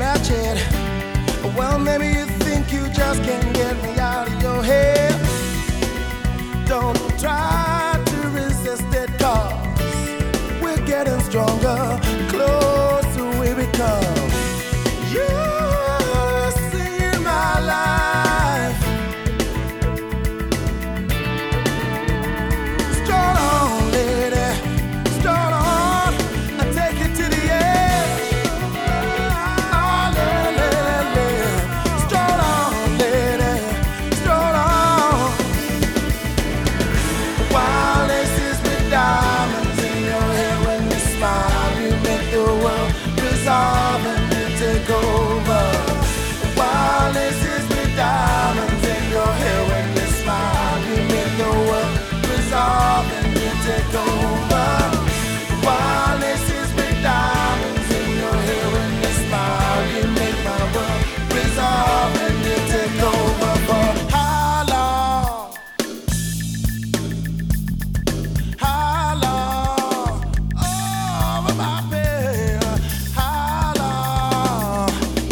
match it. Well, maybe you think you just can't get me out of your head. Don't try to resist it, 'cause we're getting stronger, closer we become. You see my life. Start on, lady. Start on. I take it to the edge. Oh, lady. Start on, lady. Start on. Wild laces with diamonds in your hair when you smile. You make the world resolve and you take over. Wild laces with diamonds in your hair when you smile. You make the world resolve and you take over. Wild laces with diamonds in your hair when you smile. You make my world resolve and you take over. For how long? How long? Oh, my baby. How long?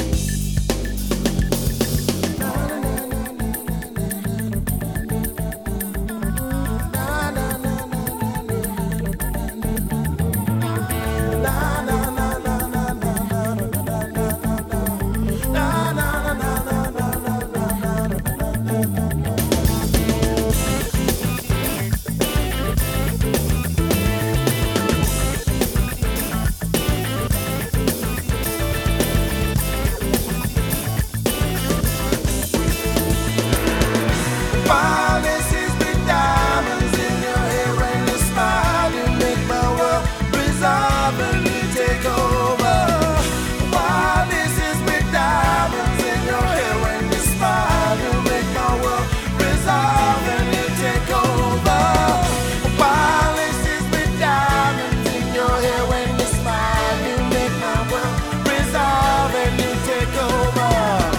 Wild laces with diamonds in your hair when you smile. You make my world resolve and you take over. Wild laces with diamonds in your hair when you smile. You make my world resolve and you take over. Wild laces with diamonds in your hair when you smile. You make my world resolve and you take over.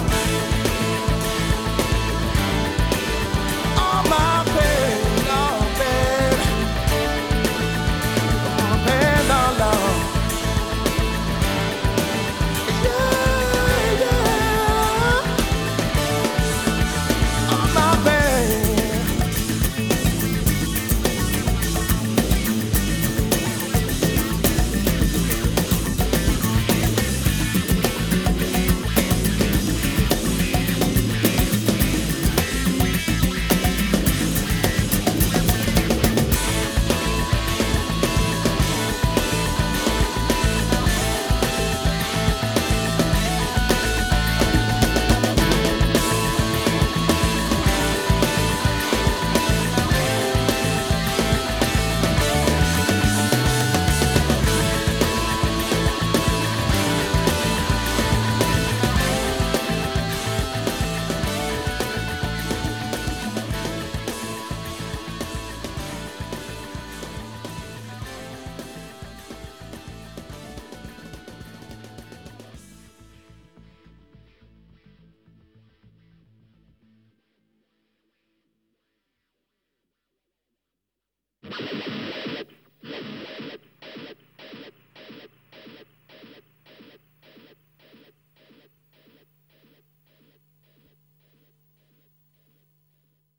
All my pain, oh babe, all my pain, all long. Yeah, yeah. All my pain.